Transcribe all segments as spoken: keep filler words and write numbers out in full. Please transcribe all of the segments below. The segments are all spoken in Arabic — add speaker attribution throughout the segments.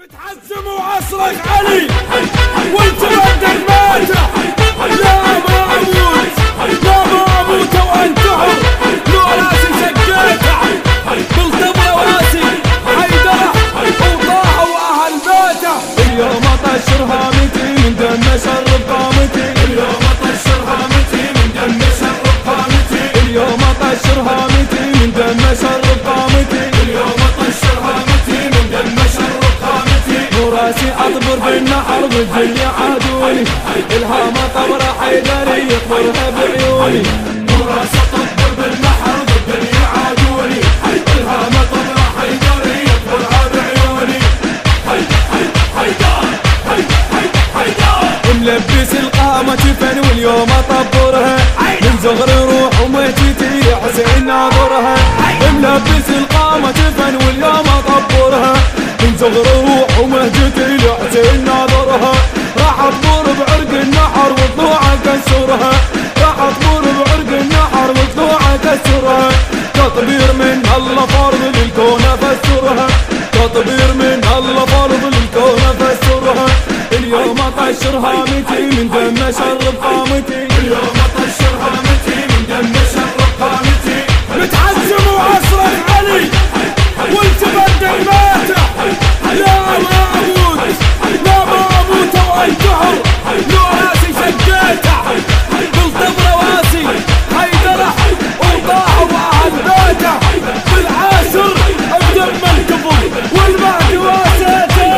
Speaker 1: متحزم وعصرك علي وانت بدك ماتة. لا ما اموت لا ما اموت وانتحر لو راسي سكيتها بالطب رواسي حيدرة وطاحوا اهل بيته.
Speaker 2: اليوم اطشر هامتي من دم شرب قامتي.
Speaker 1: اليوم اطشر هامتي من دم شرب قامتي.
Speaker 2: اليوم اطشر هامتي من دم شرب قامتي.
Speaker 1: اليوم اطشر هامتي من دم شرب قامتي.
Speaker 2: وراسي اطبر بالنحر بالدنيا عادوني. الهام طبرة حيدري يطبرها بعيوني.
Speaker 1: وراسي اطبر بالنحر بالدنيا عادوني. الهام طبرة حيدري يطبرها بعيوني. هي هي حيدر هي هي حيدر.
Speaker 2: ملبس القامة جفن واليوم اطبرها من صغر روح ومهجتي حسين ناظرها. ملبس القامة جفن واليوم اطبرها من صغر روح ومهجتي لحسين ناظرها. راح اطبر بعرق النحر وطلوعه كسرها. راح اطبر بعرق النحر وطلوعه كسرها. تطبير من الله فرض للكون فسرها. تطبير من الله فرض للكون فسرها. اليوم اطشر هامتي من دم شرب قامتي.
Speaker 1: اليوم اطشر هامتي من دم شرب قامتي. متحزم وعصرك علي وانت بدك ماتة. لا ما اموت لا ما اموت وانتحر لو راسي سكيتها بالطب رواسي حيدرة وطاحوا اهل بيته. بالعاشر بدم الكفر والمهد واسيته.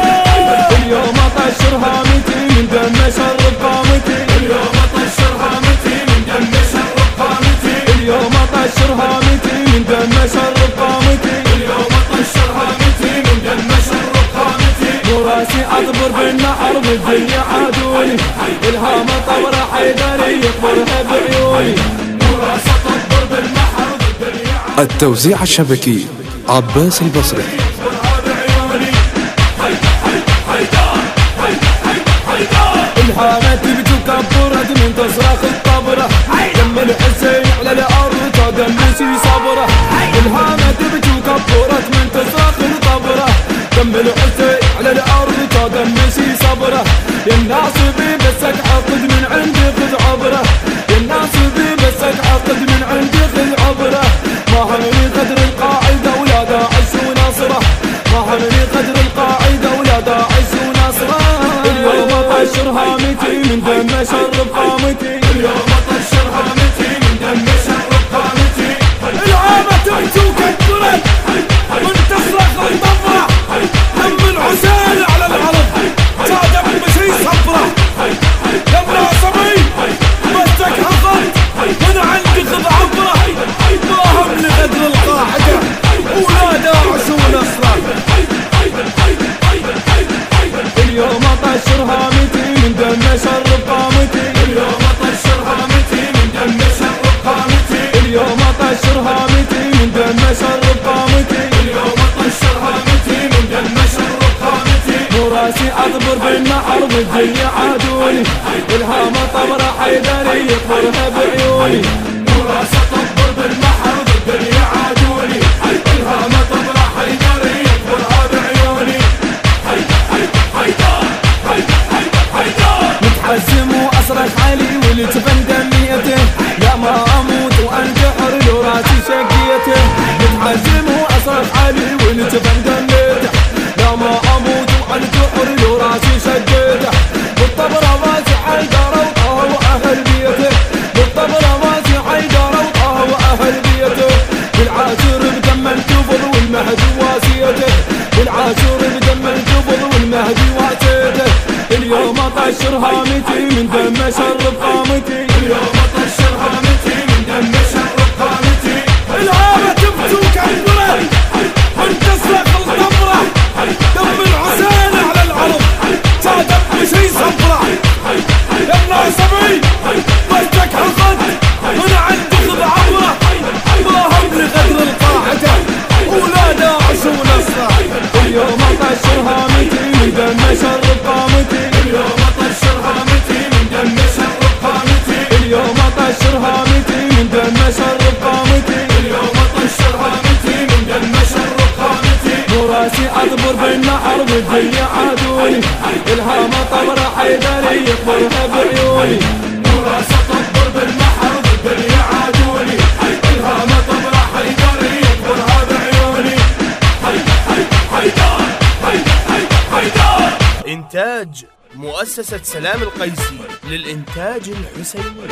Speaker 2: اليوم اطشر هامتي من دم شرب قامتي.
Speaker 1: اليوم اطشر هامتي من دم شرب قامتي.
Speaker 2: اليوم اطشر هامتي من دم شرب قامتي.
Speaker 1: اليوم اطشر هامتي من دم شرب قامتي.
Speaker 2: وراسي اطبر بالنحر بالدنيا عادوني. الهام طبرة حيدري يطبرها بعيوني.
Speaker 1: وراسي اطبر بالنحر بالدنيا عادوني.
Speaker 3: التوزيع الشبكي عباس البصري.
Speaker 2: الهامة تبكي وكبرت من تصرخ الطبرة. دم الحسين على الارض تدمسي صبره. الهامة تبكي وكبرت من تصرخ الطبرة. دم الحسين على الارض تدمسي صبره. يا الناصبي بسك عقد من عندي خذ عبره. يا الناصبي بسك عقد من عندي خذ عبره. ما همني قدر القاعدة ولا داعش ونصره. ما همني قدر القاعدة ولا داعش ونصره. اليوم اطشر هامتي من دم شرب قامتي.
Speaker 1: اليوم اطشر هامتي من دم شرب قامتي. الهامة تبكي وكبرت وانت تصرخ الطبرة. دم الحسين على العرض صادق مشي صبره. يا الناصبي مسك حصد من عندي خذ عبره. ما هم لقدر القاعدة ولا داعش ونصره.
Speaker 2: اليوم اطشر هامتي من دم شرب قامتي.
Speaker 1: اليوم اطشر هامتي من دم شرب قامتي.
Speaker 2: اليوم اطشر هامتي من دم شرب قامتي.
Speaker 1: اليوم اطشر هامتي من دم شرب قامتي.
Speaker 2: وراسي اطبر بالنحر بالدنيا عادوني. الهام طبرة حيدري يطبرها بعيوني.
Speaker 1: وراسي اطبر بالنحر بالدنيا عادوني. الهام طبرة حيدري يطبرها بعيوني. هي هي حيدر هي هي حيدر.
Speaker 2: متحزم واصرخ علي والجفن دميته. لا ما اموت وانتحر لو راسي شقيته. متحزم واصرخ علي والجفن دميته. لا ما اموت وانتحر لو راسي شقيته. بالطبرة راسي حيدر وطه واهل بيته. بالطبرة راسي حيدر وطه واهل بيته. بالعاشر بدم الكفر والمهدي واسيته. بالعاشر بدم الكفر والمهدي واسيته. اليوم اطشر هامتي من دم شرب قامتي.
Speaker 1: اليوم اطشر هامتي من دم شرب قامتي. الهامة تبكي وكبرت وانت تصرخ الطبرة. دم الحسين على العرض صادق مشي صبره. يا الناصبي مسك حصد من عندي خذ عبره. ما هم لقدر القاعدة ولا داعش ونصره.
Speaker 2: اليوم اطشر هامتي من دم شرب قامتي.
Speaker 1: اليوم اطشر هامتي من دم شرب قامتي.
Speaker 2: اليوم اطشر هامتي من دم شرب قامتي.
Speaker 1: اليوم اطشر هامتي من دم شرب قامتي.
Speaker 2: وراسي اطبر والدنيا عادوني الهام طبر حيدري يكبرها بعيوني
Speaker 1: وراس طبر بالمحر والدنيا عادوني الهام طبر حيدري يكبرها بعيوني. حيدر حيدر حيدر.
Speaker 4: إنتاج مؤسسة سلام القيسي للإنتاج الحسيني.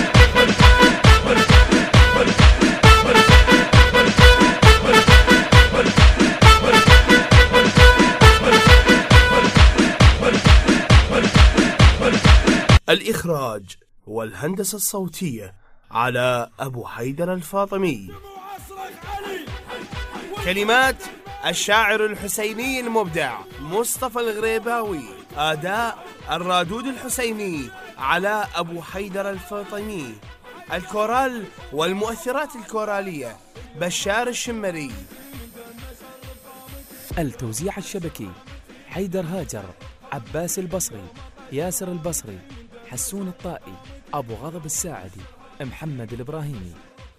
Speaker 4: الإخراج والهندسة الصوتية على أبو حيدر الفاطمي. كلمات الشاعر الحسيني المبدع مصطفى الغريباوي. أداء الرادود الحسيني على أبو حيدر الفاطمي. الكورال والمؤثرات الكورالية بشار الشمري.
Speaker 5: التوزيع الشبكي حيدر هاجر، عباس البصري، ياسر البصري، حسون الطائي، أبو غضب الساعدي، محمد الإبراهيمي.